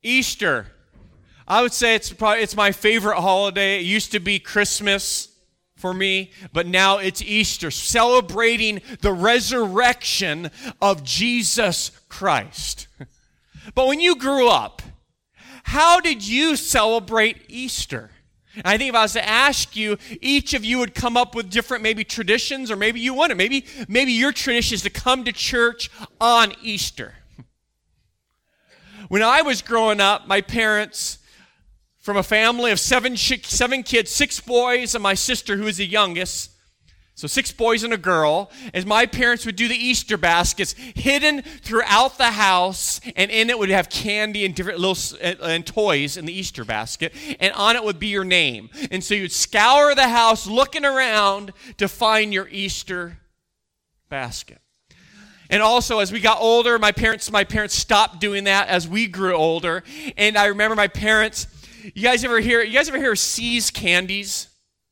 Easter. I would say it's my favorite holiday. It used to be Christmas for me, but now it's Easter, celebrating the resurrection of Jesus Christ. But when you grew up, how did you celebrate Easter? And I think if I was to ask you, each of you would come up with different maybe traditions, or maybe you wouldn't. Maybe your tradition is to come to church on Easter. When I was growing up, my parents, from a family of seven kids, 6 boys and my sister who was the youngest, so 6 boys and a girl, as my parents would do the Easter baskets hidden throughout the house, and in it would have candy and different little and toys in the Easter basket, and on it would be your name. And so you'd scour the house looking around to find your Easter basket. And also, as we got older, my parents stopped doing that as we grew older. And I remember my parents, you guys ever hear of See's Candies?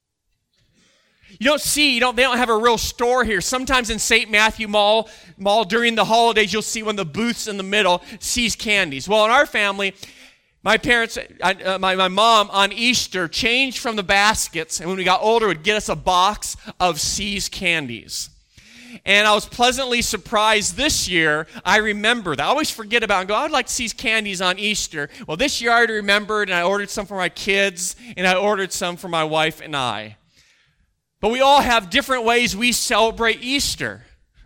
They don't have a real store here. Sometimes in St. Matthew Mall during the holidays, you'll see one of the booths in the middle, See's Candies. Well, in our family, my parents, my mom on Easter changed from the baskets, and when we got older, would get us a box of See's Candies. And I was pleasantly surprised this year. I remember that. I always forget about it and go, I'd like See's Candies on Easter. Well, this year I already remembered, and I ordered some for my kids, and I ordered some for my wife and I. But we all have different ways we celebrate Easter.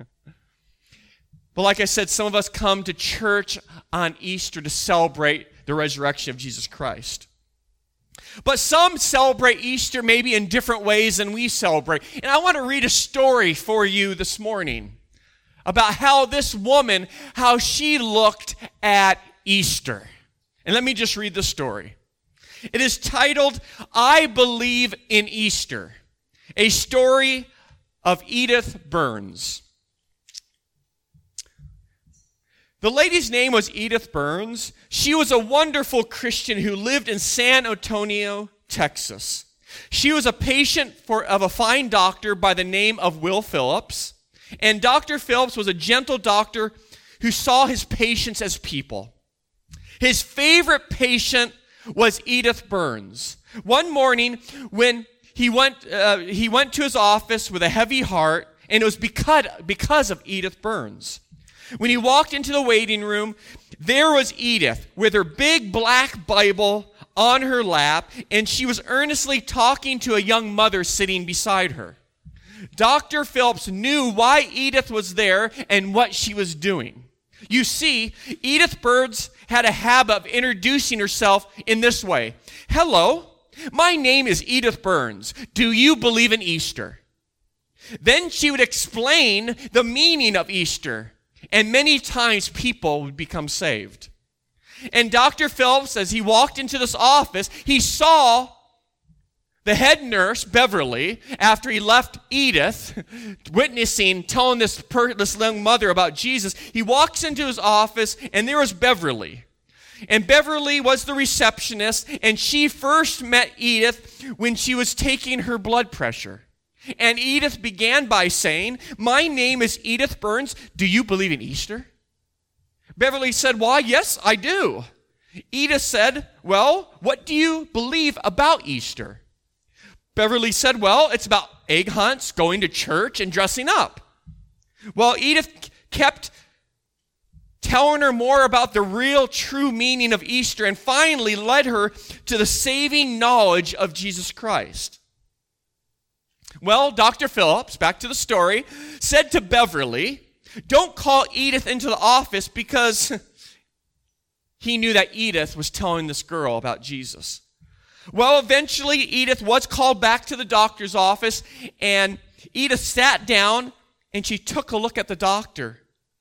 But like I said, some of us come to church on Easter to celebrate the resurrection of Jesus Christ. But some celebrate Easter maybe in different ways than we celebrate. And I want to read a story for you this morning about how this woman, how she looked at Easter. And let me just read the story. It is titled, I Believe in Easter, a story of Edith Burns. The lady's name was Edith Burns. She was a wonderful Christian who lived in San Antonio, Texas. She was a patient of a fine doctor by the name of Will Phillips. And Dr. Phillips was a gentle doctor who saw his patients as people. His favorite patient was Edith Burns. One morning when he went to his office with a heavy heart, and it was because of Edith Burns. When he walked into the waiting room, there was Edith with her big black Bible on her lap, and she was earnestly talking to a young mother sitting beside her. Dr. Phillips knew why Edith was there and what she was doing. You see, Edith Burns had a habit of introducing herself in this way. Hello, my name is Edith Burns. Do you believe in Easter? Then she would explain the meaning of Easter. And many times people would become saved. And Dr. Phillips, as he walked into this office, he saw the head nurse, Beverly, after he left Edith, telling this young mother about Jesus. He walks into his office, and there was Beverly. And Beverly was the receptionist, and she first met Edith when she was taking her blood pressure. And Edith began by saying, my name is Edith Burns. Do you believe in Easter? Beverly said, why, yes, I do. Edith said, well, what do you believe about Easter? Beverly said, well, it's about egg hunts, going to church, and dressing up. Well, Edith kept telling her more about the real, true meaning of Easter, and finally led her to the saving knowledge of Jesus Christ. Well, Dr. Phillips, back to the story, said to Beverly, don't call Edith into the office, because he knew that Edith was telling this girl about Jesus. Well, eventually Edith was called back to the doctor's office, and Edith sat down and she took a look at the doctor.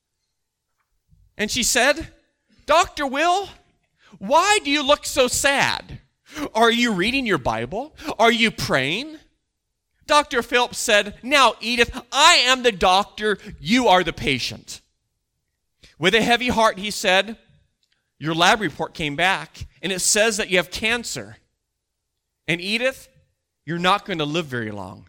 And she said, Dr. Will, why do you look so sad? Are you reading your Bible? Are you praying? Dr. Phillips said, now, Edith, I am the doctor, you are the patient. With a heavy heart, he said, your lab report came back, and it says that you have cancer. And Edith, you're not going to live very long.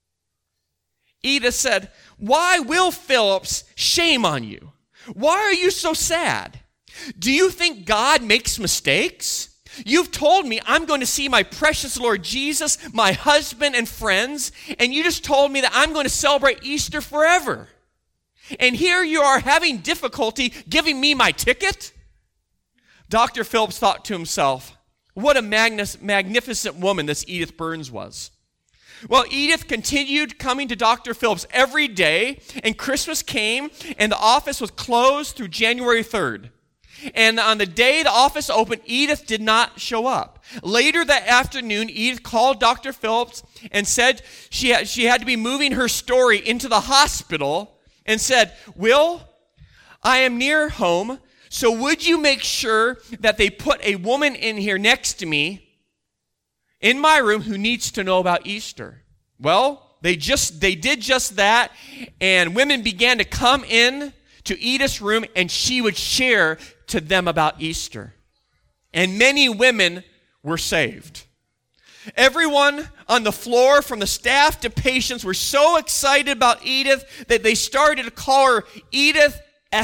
Edith said, why, Will Phillips, shame on you. Why are you so sad? Do you think God makes mistakes? You've told me I'm going to see my precious Lord Jesus, my husband and friends, and you just told me that I'm going to celebrate Easter forever. And here you are having difficulty giving me my ticket? Dr. Phillips thought to himself, what a magnificent woman this Edith Burns was. Well, Edith continued coming to Dr. Phillips every day, and Christmas came, and the office was closed through January 3rd. And on the day the office opened, Edith did not show up. Later that afternoon, Edith called Dr. Phillips and said she had to be moving her story into the hospital and said, Will, I am near home, so would you make sure that they put a woman in here next to me in my room who needs to know about Easter? Well, they did just that, and women began to come in to Edith's room, and she would share to them about Easter. And many women were saved. Everyone on the floor, from the staff to patients, were so excited about Edith that they started to call her Edith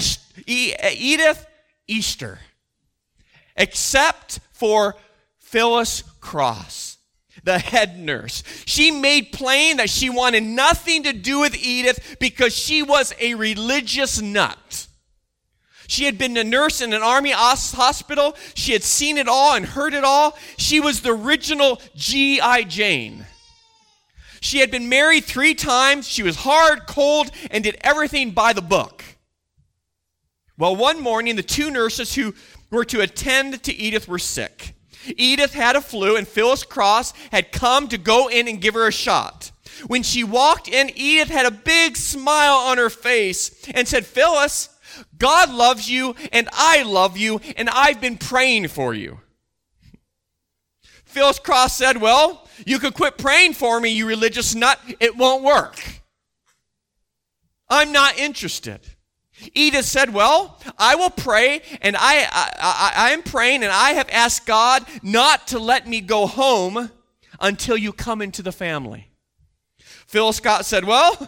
Easter, except for Phyllis Cross, the head nurse. She made plain that she wanted nothing to do with Edith because she was a religious nut. She had been a nurse in an army hospital. She had seen it all and heard it all. She was the original G.I. Jane. She had been married 3 times. She was hard, cold, and did everything by the book. Well, one morning, the 2 nurses who were to attend to Edith were sick. Edith had a flu, and Phyllis Cross had come to go in and give her a shot. When she walked in, Edith had a big smile on her face and said, Phyllis, God loves you, and I love you, and I've been praying for you. Phyllis Cross said, well, you could quit praying for me, you religious nut. It won't work. I'm not interested. Edith said, well, I will pray, and I am praying, and I have asked God not to let me go home until you come into the family. Phyllis Cross said,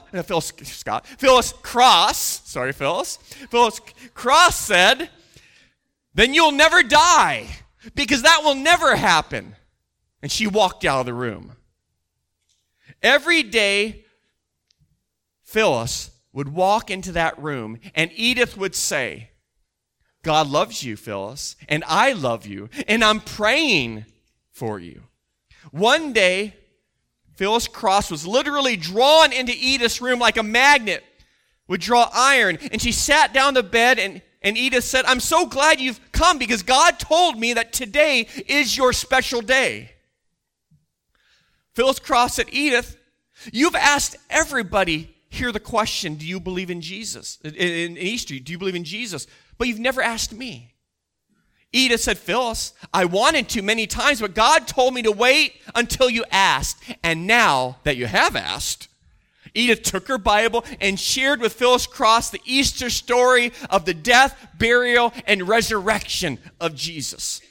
then you'll never die, because that will never happen. And she walked out of the room. Every day, Phyllis would walk into that room, and Edith would say, God loves you, Phyllis, and I love you, and I'm praying for you. One day, Phyllis Cross was literally drawn into Edith's room like a magnet would draw iron, and she sat down the bed, and Edith said, I'm so glad you've come, because God told me that today is your special day. Phyllis Cross said, Edith, you've asked everybody here the question, do you believe in Jesus? In Easter, do you believe in Jesus? But you've never asked me. Edith said, Phyllis, I wanted to many times, but God told me to wait until you asked. And now that you have asked, Edith took her Bible and shared with Phyllis Cross the Easter story of the death, burial, and resurrection of Jesus.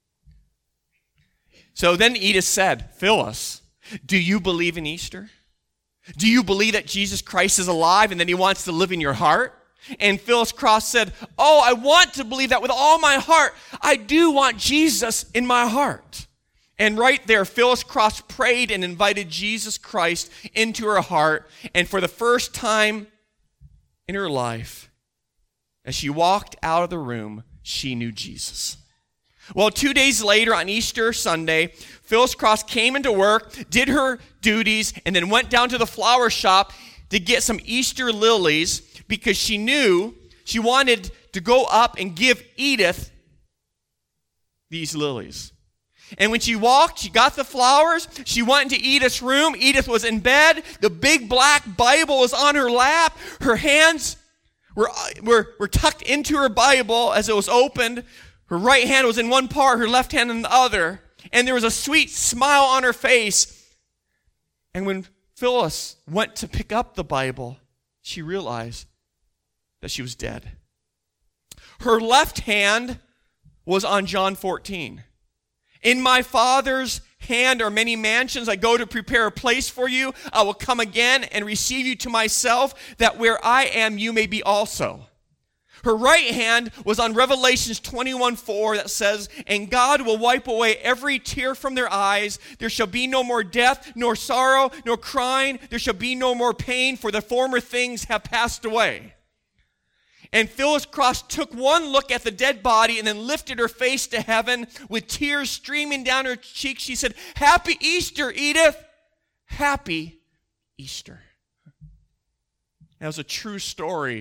So then Edith said, Phyllis, do you believe in Easter? Do you believe that Jesus Christ is alive and that he wants to live in your heart? And Phyllis Cross said, oh, I want to believe that with all my heart. I do want Jesus in my heart. And right there, Phyllis Cross prayed and invited Jesus Christ into her heart. And for the first time in her life, as she walked out of the room, she knew Jesus. Well, 2 days later on Easter Sunday, Phyllis Cross came into work, did her duties, and then went down to the flower shop to get some Easter lilies because she knew she wanted to go up and give Edith these lilies. And when she walked, she got the flowers, she went into Edith's room. Edith was in bed. The big black Bible was on her lap. Her hands were tucked into her Bible as it was opened. Her right hand was in one part, her left hand in the other. And there was a sweet smile on her face. And when Phyllis went to pick up the Bible, she realized that she was dead. Her left hand was on John 14. In my Father's hand are many mansions. I go to prepare a place for you. I will come again and receive you to myself, that where I am, you may be also. Her right hand was on Revelations 21:4 that says, "And God will wipe away every tear from their eyes. There shall be no more death, nor sorrow, nor crying. There shall be no more pain, for the former things have passed away." And Phyllis Cross took one look at the dead body and then lifted her face to heaven with tears streaming down her cheeks. She said, "Happy Easter, Edith. Happy Easter." That was a true story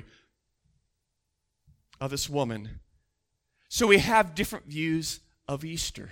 of this woman. So we have different views of Easter.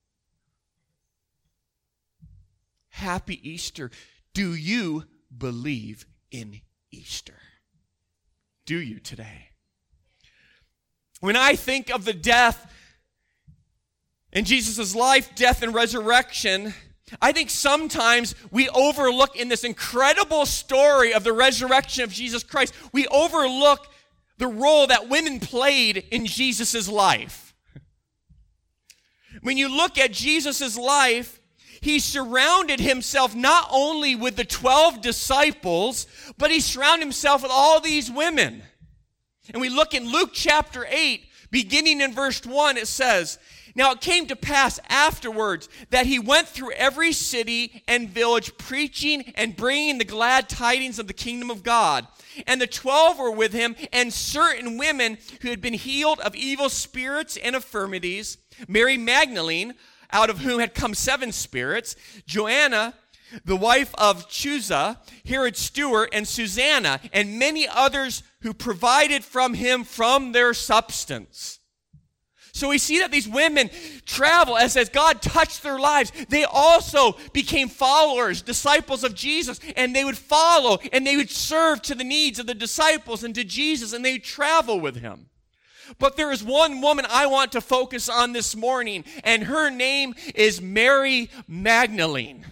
Happy Easter. Do you believe in Easter? Do you today? When I think of the death in Jesus' life, death, and resurrection, I think sometimes we overlook in this incredible story of the resurrection of Jesus Christ, we overlook the role that women played in Jesus' life. When you look at Jesus' life, he surrounded himself not only with the 12 disciples, but he surrounded himself with all these women. And we look in Luke chapter 8, beginning in verse 1, it says, "Now it came to pass afterwards that he went through every city and village, preaching and bringing the glad tidings of the kingdom of God. And the 12 were with him, and certain women who had been healed of evil spirits and infirmities, Mary Magdalene, out of whom had come 7 spirits, Joanna, the wife of Chuza, Herod's steward, and Susanna, and many others who provided from him from their substance." So we see that these women travel as God touched their lives. They also became followers, disciples of Jesus, and they would follow and they would serve to the needs of the disciples and to Jesus, and they would travel with him. But there is one woman I want to focus on this morning, and her name is Mary Magdalene.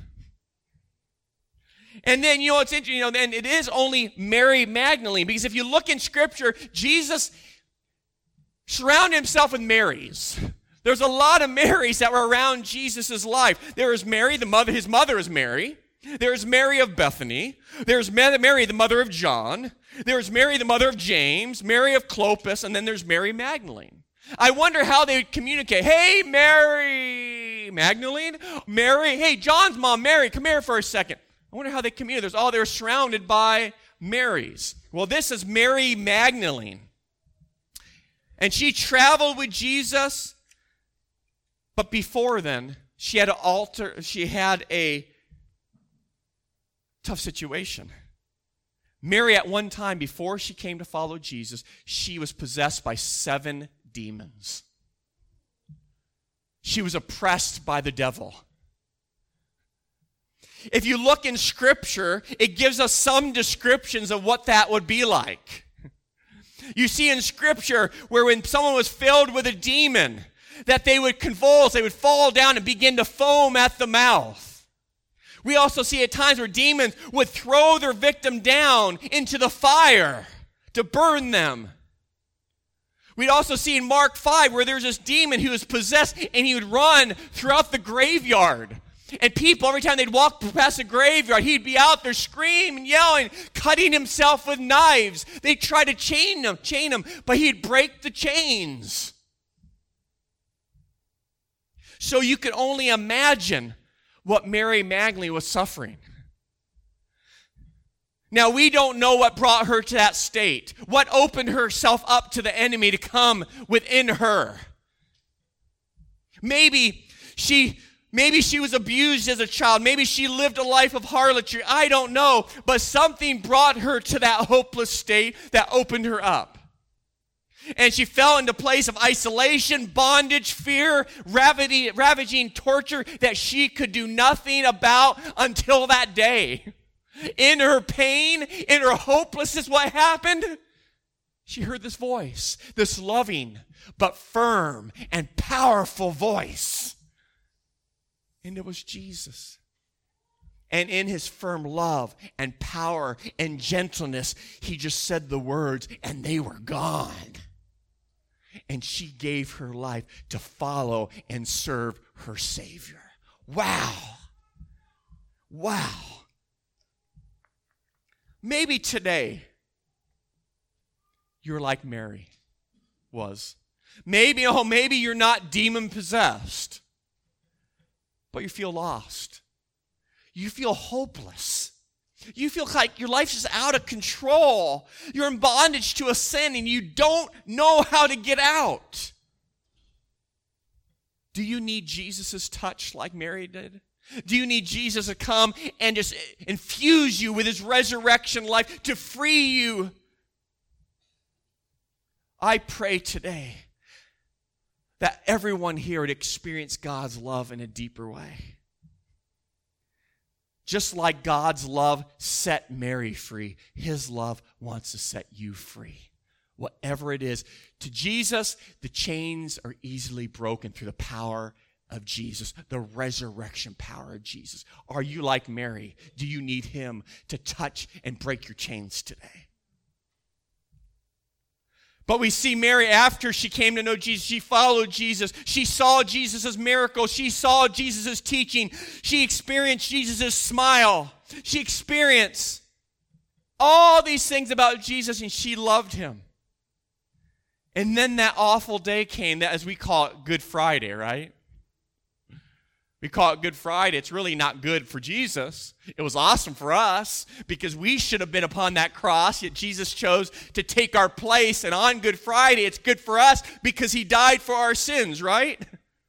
And then, it's interesting, and it is only Mary Magdalene, because if you look in Scripture, Jesus surrounded himself with Marys. There's a lot of Marys that were around Jesus' life. There is Mary, his mother is Mary. There's Mary of Bethany. There's Mary, the mother of John. There's Mary, the mother of James, Mary of Clopas, and then there's Mary Magdalene. I wonder how they would communicate. "Hey, Mary Magdalene, Mary, hey, John's mom, Mary, come here for a second." I wonder how they communicate. They were surrounded by Marys. Well, this is Mary Magdalene. And she traveled with Jesus, but before then, she had a tough situation. Mary, at one time, before she came to follow Jesus, she was possessed by 7 demons. She was oppressed by the devil. If you look in Scripture, it gives us some descriptions of what that would be like. You see in Scripture where when someone was filled with a demon, that they would convulse, they would fall down and begin to foam at the mouth. We also see at times where demons would throw their victim down into the fire to burn them. We'd also see in Mark 5 where there's this demon who was possessed and he would run throughout the graveyard. And people, every time they'd walk past the graveyard, he'd be out there screaming, yelling, cutting himself with knives. They'd try to chain him, but he'd break the chains. So you could only imagine what Mary Magdalene was suffering. Now, we don't know what brought her to that state, what opened herself up to the enemy to come within her. Maybe she was abused as a child. Maybe she lived a life of harlotry. I don't know. But something brought her to that hopeless state that opened her up. And she fell into a place of isolation, bondage, fear, ravaging torture that she could do nothing about until that day. In her pain, in her hopelessness, what happened? She heard this voice, this loving but firm and powerful voice. And it was Jesus. And in his firm love and power and gentleness, he just said the words, and they were gone. And she gave her life to follow and serve her Savior. Wow. Wow. Maybe today, you're like Mary. was. Maybe you're not demon-possessed, but you feel lost. You feel hopeless. You feel like your life's just out of control. You're in bondage to a sin and you don't know how to get out. Do you need Jesus' touch like Mary did? Do you need Jesus to come and just infuse you with his resurrection life to free you? I pray today that everyone here would experience God's love in a deeper way. Just like God's love set Mary free, his love wants to set you free. Whatever it is. To Jesus, the chains are easily broken through the power of Jesus, the resurrection power of Jesus. Are you like Mary? Do you need him to touch and break your chains today? But we see Mary, after she came to know Jesus, she followed Jesus. She saw Jesus' miracles. She saw Jesus' teaching. She experienced Jesus' smile. She experienced all these things about Jesus, and she loved him. And then that awful day came, that as we call it Good Friday, right? We call it Good Friday. It's really not good for Jesus. It was awesome for us because we should have been upon that cross, yet Jesus chose to take our place. And on Good Friday, it's good for us because he died for our sins, right?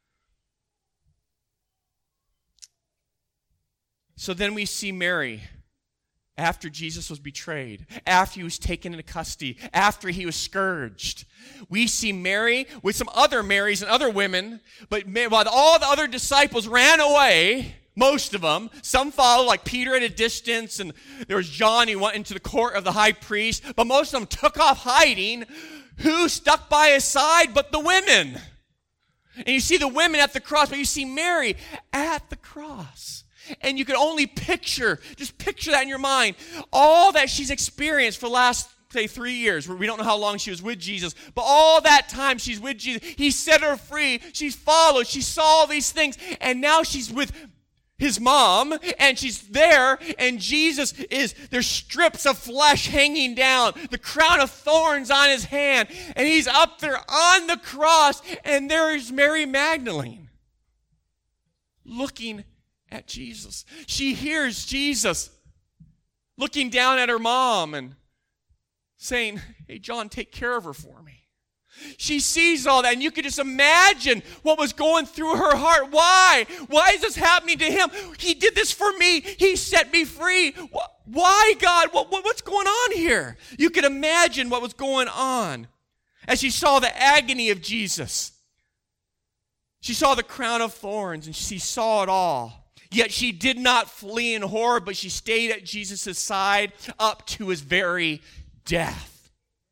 So then we see Mary, after Jesus was betrayed, after he was taken into custody, after he was scourged. We see Mary with some other Marys and other women, but while all the other disciples ran away, most of them, some followed, like Peter at a distance, and there was John, he went into the court of the high priest, but most of them took off hiding. Who stuck by his side but the women? And you see the women at the cross, but you see Mary at the cross. And you can only just picture that in your mind, all that she's experienced for the last, say, 3 years. We don't know how long she was with Jesus, but all that time she's with Jesus. He set her free. She's followed. She saw all these things, and now she's with his mom, and she's there, and Jesus there's strips of flesh hanging down, the crown of thorns on his hand, and he's up there on the cross, and there is Mary Magdalene looking at Jesus. She hears Jesus looking down at her mom and saying, "Hey, John, take care of her for me." She sees all that, and you can just imagine what was going through her heart. Why? Why is this happening to him? He did this for me. He set me free. Why, God? What's going on here? You can imagine what was going on as she saw the agony of Jesus. She saw the crown of thorns, and she saw it all. Yet she did not flee in horror, but she stayed at Jesus' side up to his very death.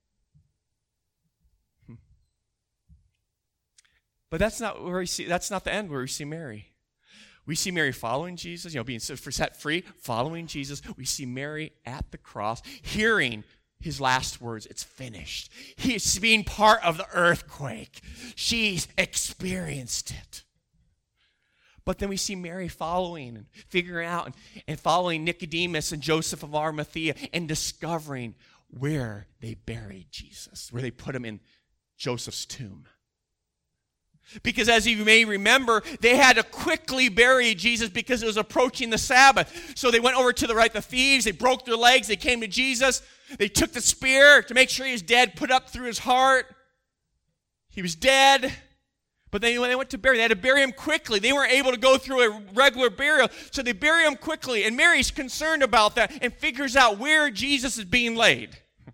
But that's not the end where we see Mary. We see Mary following Jesus, being set free, following Jesus. We see Mary at the cross, hearing his last words, "It's finished." He's being part of the earthquake. She's experienced it. But then we see Mary following and figuring out and following Nicodemus and Joseph of Arimathea and discovering where they buried Jesus, where they put him in Joseph's tomb. Because as you may remember, they had to quickly bury Jesus because it was approaching the Sabbath. So they went over to the thieves, they broke their legs, they came to Jesus, they took the spear to make sure he was dead, put up through his heart. He was dead. But then when they went to bury, they had to bury him quickly. They weren't able to go through a regular burial, so they bury him quickly. And Mary's concerned about that and figures out where Jesus is being laid.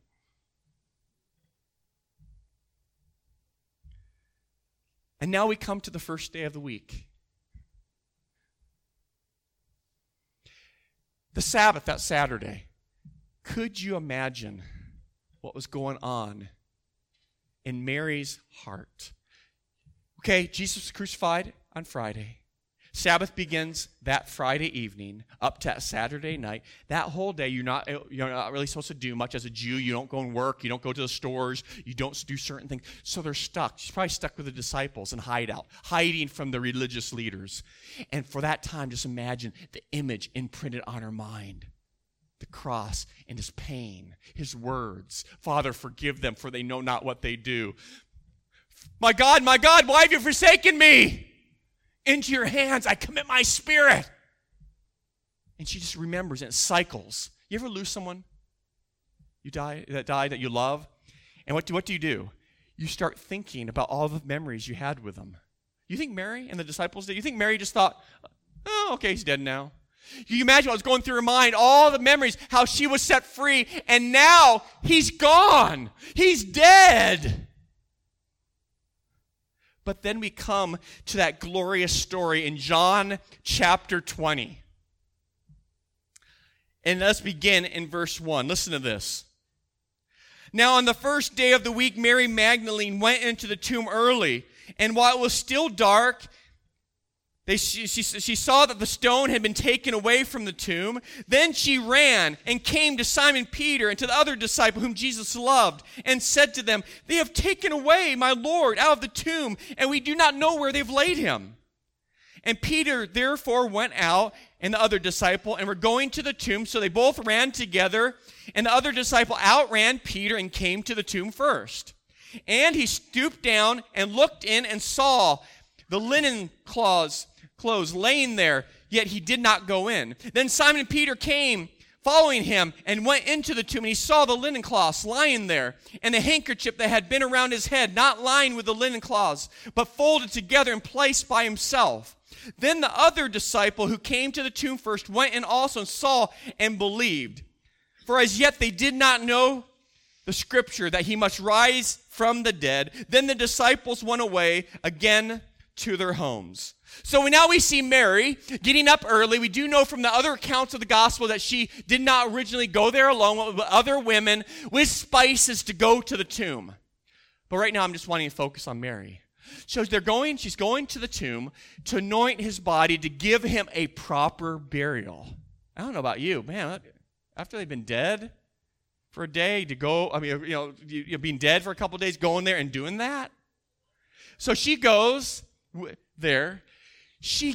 And now we come to the first day of the week. The Sabbath, that Saturday. Could you imagine what was going on in Mary's heart? Okay, Jesus was crucified on Friday. Sabbath begins that Friday evening up to Saturday night. That whole day, you're not really supposed to do much as a Jew. You don't go and work. You don't go to the stores. You don't do certain things. So they're stuck. She's probably stuck with the disciples in hideout, hiding from the religious leaders. And for that time, just imagine the image imprinted on her mind. The cross and his pain, his words. "Father, forgive them, for they know not what they do." my God, why have you forsaken me? Into your hands I commit my spirit. And she just remembers, and it cycles. You ever lose someone that you love? And what do you do? You start thinking about all the memories you had with them. You think Mary and the disciples did? You think Mary just thought, oh, okay, he's dead now? Can you imagine what was going through her mind? All the memories, how she was set free, and now he's gone. He's dead. But then we come to that glorious story in John chapter 20. And let's begin in verse 1. Listen to this. Now on the first day of the week, Mary Magdalene went into the tomb early, and while it was still dark, she saw that the stone had been taken away from the tomb. Then she ran and came to Simon Peter and to the other disciple whom Jesus loved, and said to them, "They have taken away my Lord out of the tomb, and we do not know where they've laid him." And Peter therefore went out, and the other disciple, and were going to the tomb. So they both ran together, and the other disciple outran Peter and came to the tomb first. And he stooped down and looked in and saw the linen clothes laying there, yet he did not go in. Then Simon Peter came, following him, and went into the tomb, and he saw the linen cloths lying there, and the handkerchief that had been around his head, not lying with the linen cloths, but folded together and placed by himself. Then the other disciple who came to the tomb first went in also and saw and believed. For as yet they did not know the scripture that he must rise from the dead. Then the disciples went away again to their homes. So now we see Mary getting up early. We do know from the other accounts of the gospel that she did not originally go there alone with other women with spices to go to the tomb. But right now I'm just wanting to focus on Mary. So she's going to the tomb to anoint his body, to give him a proper burial. I don't know about you, man, after they've been dead for a day, to go, being dead for a couple of days, going there and doing that. So she goes there. She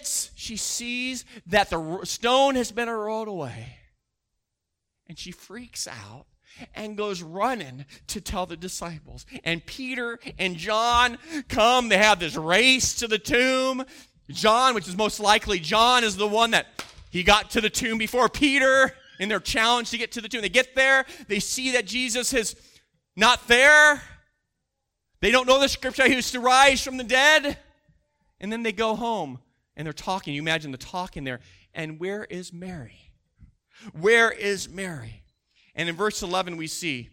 sees that the stone has been rolled away. And she freaks out and goes running to tell the disciples. And Peter and John come. They have this race to the tomb. John, which is most likely John, is the one that he got to the tomb before Peter in their challenge to get to the tomb. They get there. They see that Jesus is not there. They don't know the scripture. He was to rise from the dead. And then they go home and they're talking. You imagine the talking there. And where is Mary? Where is Mary? And in verse 11 we see,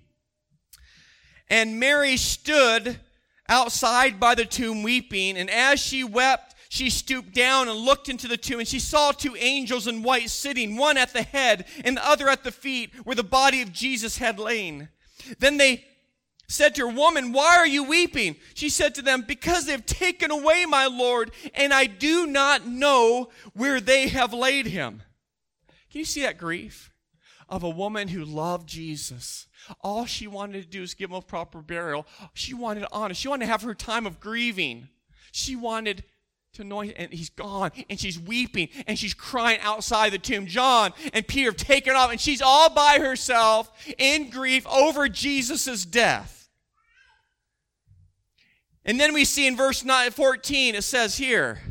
and Mary stood outside by the tomb weeping, and as she wept, she stooped down and looked into the tomb, and she saw two angels in white sitting, one at the head and the other at the feet, where the body of Jesus had lain. Then they said to her, "Woman, why are you weeping?" She said to them, "Because they have taken away my Lord, and I do not know where they have laid him." Can you see that grief of a woman who loved Jesus? All she wanted to do is give him a proper burial. She wanted honor. She wanted to have her time of grieving. She wanted to anoint, and he's gone, and she's weeping, and she's crying outside the tomb. John and Peter have taken off, and she's all by herself in grief over Jesus' death. And then we see in verse 14, it says here,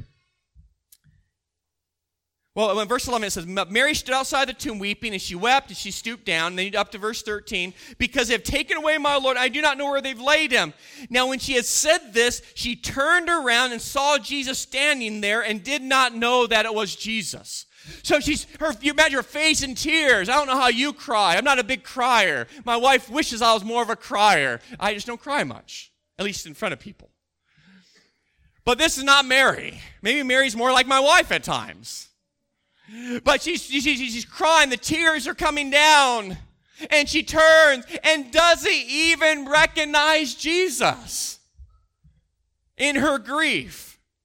well, in verse 11 it says, Mary stood outside the tomb weeping, and she wept, and she stooped down. And then up to verse 13, because they have taken away my Lord, I do not know where they've laid him. Now when she had said this, she turned around and saw Jesus standing there and did not know that it was Jesus. So you imagine her face in tears. I don't know how you cry. I'm not a big crier. My wife wishes I was more of a crier. I just don't cry much, at least in front of people. But this is not Mary. Maybe Mary's more like my wife at times. But she's crying. The tears are coming down. And she turns and doesn't even recognize Jesus in her grief.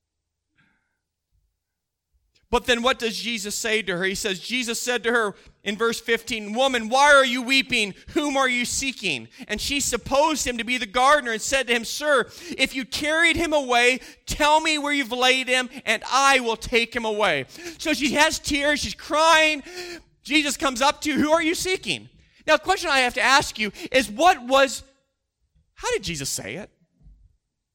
But then what does Jesus say to her? He says, Jesus said to her in verse 15, "Woman, why are you weeping? Whom are you seeking?" And she supposed him to be the gardener and said to him, "Sir, if you carried him away, tell me where you've laid him, and I will take him away." So she has tears. She's crying. Jesus comes up to, "Who are you seeking?" Now, the question I have to ask you is, how did Jesus say it?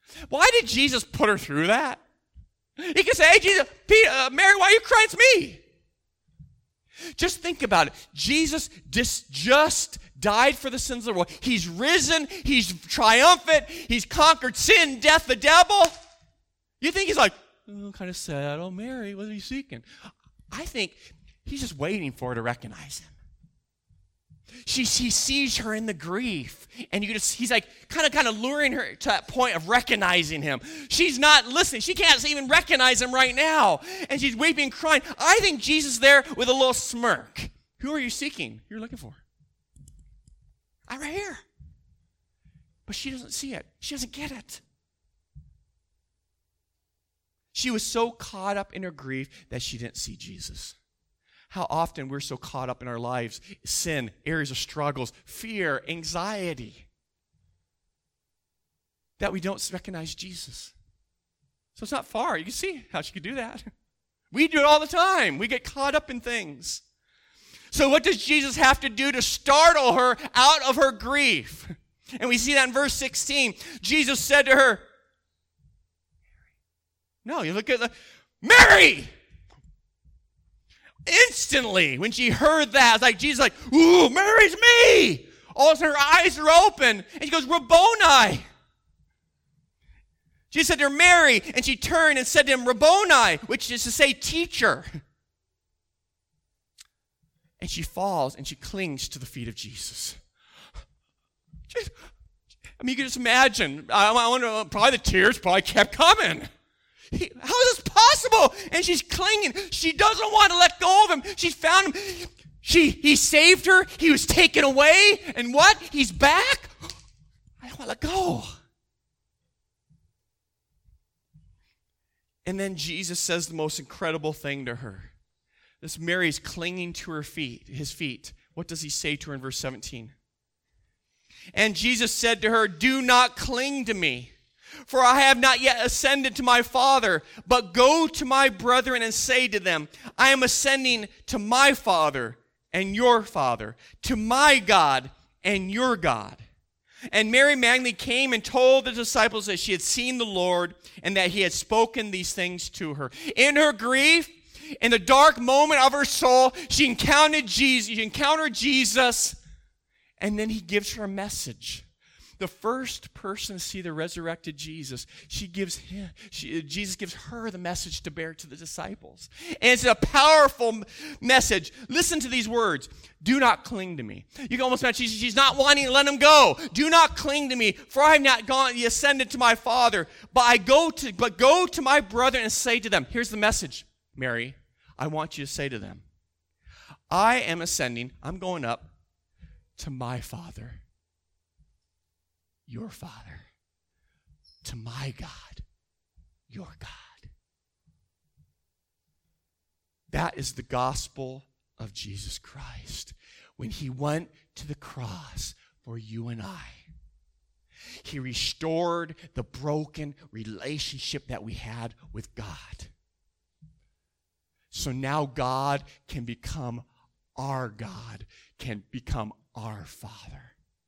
Why did Jesus put her through that? He could say, hey, Jesus, Mary, why are you crying? It's me. Just think about it. Jesus just died for the sins of the world. He's risen. He's triumphant. He's conquered sin, death, the devil. You think he's like, oh, kind of sad. Oh, Mary, what are you seeking? I think he's just waiting for her to recognize him. He sees her in the grief, and he's like kind of luring her to that point of recognizing him. She's not listening. She can't even recognize him right now, and she's weeping and crying. I think Jesus is there with a little smirk. Who are you seeking? You're looking for. I'm right here. But she doesn't see it. She doesn't get it. She was so caught up in her grief that she didn't see Jesus. How often we're so caught up in our lives, sin, areas of struggles, fear, anxiety, that we don't recognize Jesus. So it's not far. You can see how she could do that. We do it all the time. We get caught up in things. So what does Jesus have to do to startle her out of her grief? And we see that in verse 16. Jesus said to her, no, you look at the, Mary! Instantly, when she heard that, it's like Jesus like, ooh, Mary's me! All of a sudden, her eyes are open, and she goes, Rabboni! She said to her, Mary, and she turned and said to him, Rabboni, which is to say, teacher. And she falls, and she clings to the feet of Jesus. I mean, you can just imagine. I wonder, probably the tears probably kept coming. How is this possible? And she's clinging. She doesn't want to let go of him. She's found him. He saved her. He was taken away. And what? He's back? I don't want to let go. And then Jesus says the most incredible thing to her. This Mary's clinging to his feet. What does he say to her in verse 17? And Jesus said to her, do not cling to me, for I have not yet ascended to my Father, but go to my brethren and say to them, I am ascending to my Father and your Father, to my God and your God. And Mary Magdalene came and told the disciples that she had seen the Lord and that he had spoken these things to her. In her grief, in the dark moment of her soul, she encountered Jesus, and then he gives her a message. The first person to see the resurrected Jesus, Jesus gives her the message to bear to the disciples. And it's a powerful message. Listen to these words. Do not cling to me. You can almost imagine she's not wanting to let him go. Do not cling to me, for I have not ascended to my Father, but go to my brethren and say to them. Here's the message, Mary. I want you to say to them, I am ascending, I'm going up to my Father, your Father, to my God, your God. That is the gospel of Jesus Christ. When he went to the cross for you and I, he restored the broken relationship that we had with God. So now God can become our God, can become our Father.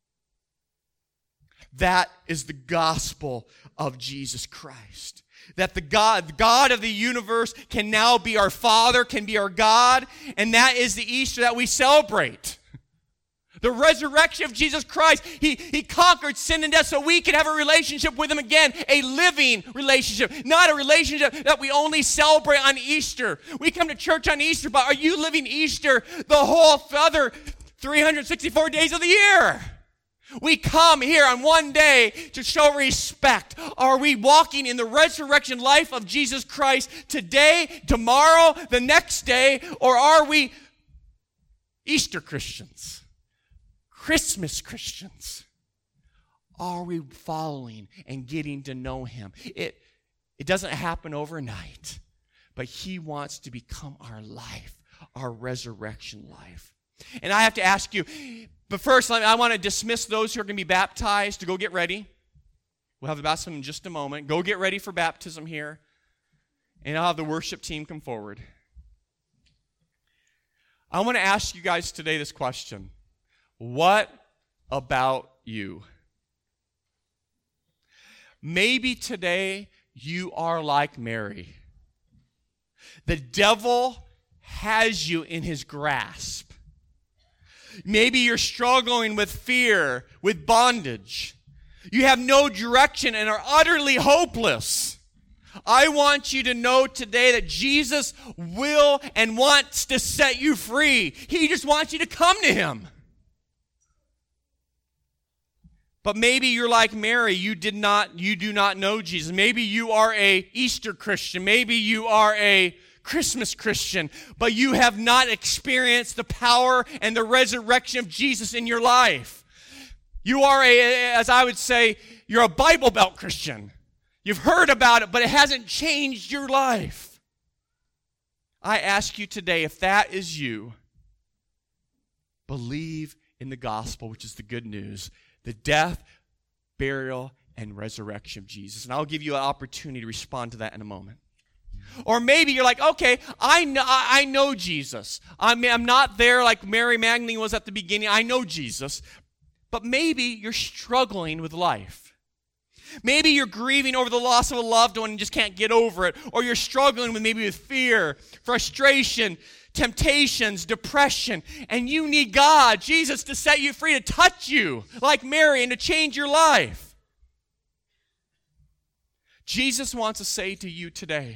That is the gospel of Jesus Christ. That the God of the universe can now be our Father, can be our God, and that is the Easter that we celebrate. The resurrection of Jesus Christ. He conquered sin and death so we can have a relationship with him again, a living relationship, not a relationship that we only celebrate on Easter. We come to church on Easter, but are you living Easter the whole other 364 days of the year? We come here on one day to show respect. Are we walking in the resurrection life of Jesus Christ today, tomorrow, the next day, or are we Easter Christians? Christmas Christians? Are we following and getting to know him? It doesn't happen overnight, but he wants to become our life, our resurrection life. And I have to ask you, but first I want to dismiss those who are going to be baptized to go get ready. We'll have the baptism in just a moment. Go get ready for baptism here. And I'll have the worship team come forward. I want to ask you guys today this question. What about you? maybe today you are like Mary. The devil has you in his grasp. Maybe you're struggling with fear, with bondage. You have no direction and are utterly hopeless. I want you to know today that Jesus will and wants to set you free. He just wants you to come to him. But maybe you're like Mary, you do not know Jesus. Maybe you are a Easter Christian. Maybe you are a Christmas Christian, but you have not experienced the power and the resurrection of Jesus in your life. You are as I would say, you're a Bible Belt Christian. You've heard about it, but it hasn't changed your life. I ask you today, if that is you, believe in the gospel, which is the good news, the death, burial, and resurrection of Jesus. And I'll give you an opportunity to respond to that in a moment. Or maybe you're like, okay, I know Jesus. I'm not there like Mary Magdalene was at the beginning. I know Jesus. But maybe you're struggling with life. Maybe you're grieving over the loss of a loved one and just can't get over it. Or you're struggling with fear, frustration, temptations, depression. And you need God, Jesus, to set you free, to touch you like Mary and to change your life. Jesus wants to say to you today,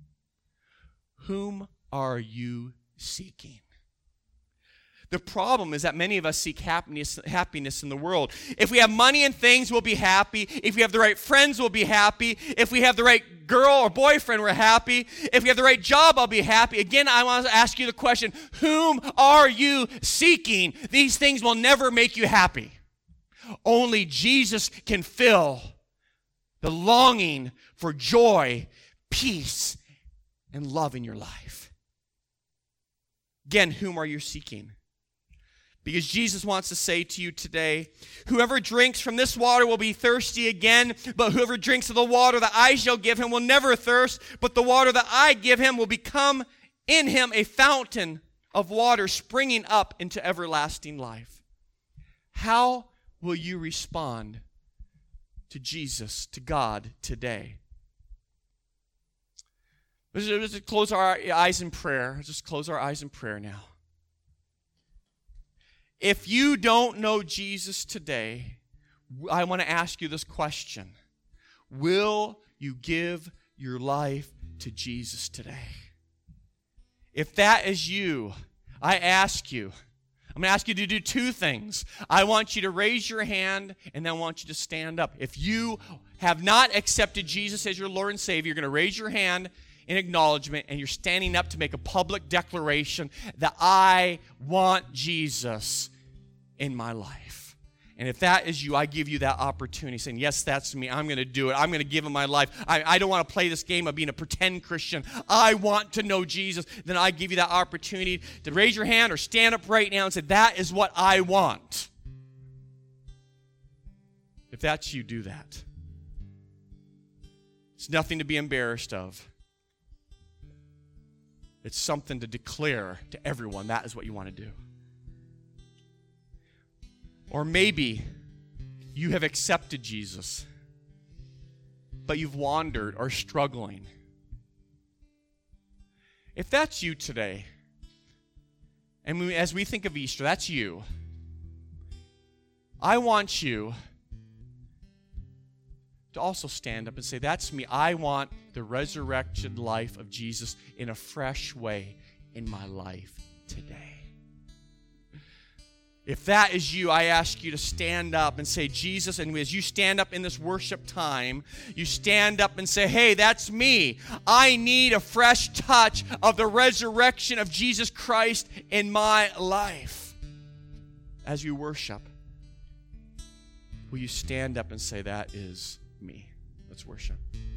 whom are you seeking? The problem is that many of us seek happiness in the world. If we have money and things, we'll be happy. If we have the right friends, we'll be happy. If we have the right girl or boyfriend, we're happy. If we have the right job, I'll be happy. Again, I want to ask you the question, whom are you seeking? These things will never make you happy. Only Jesus can fill the longing for joy, peace, and love in your life. Again, whom are you seeking? Because Jesus wants to say to you today, whoever drinks from this water will be thirsty again, but whoever drinks of the water that I shall give him will never thirst, but the water that I give him will become in him a fountain of water springing up into everlasting life. How will you respond to Jesus, to God today? Let's just close our eyes in prayer. Let's just close our eyes in prayer now. If you don't know Jesus today, I want to ask you this question. Will you give your life to Jesus today? If that is you, I ask you, I'm going to ask you to do two things. I want you to raise your hand, and then I want you to stand up. If you have not accepted Jesus as your Lord and Savior, you're going to raise your hand in acknowledgement, and you're standing up to make a public declaration that I want Jesus in my life. And if that is you, I give you that opportunity, saying, yes, that's me. I'm going to do it. I'm going to give him my life. I don't want to play this game of being a pretend Christian. I want to know Jesus. Then I give you that opportunity to raise your hand or stand up right now and say, that is what I want. If that's you, do that. It's nothing to be embarrassed of. It's something to declare to everyone that is what you want to do. Or maybe you have accepted Jesus, but you've wandered or struggling. If that's you today, and as we think of Easter, that's you, I want you to also stand up and say, that's me. I want the resurrection life of Jesus in a fresh way in my life today. If that is you, I ask you to stand up and say, Jesus, and as you stand up in this worship time, you stand up and say, hey, that's me. I need a fresh touch of the resurrection of Jesus Christ in my life. As you worship, will you stand up and say, that is me? Let's worship.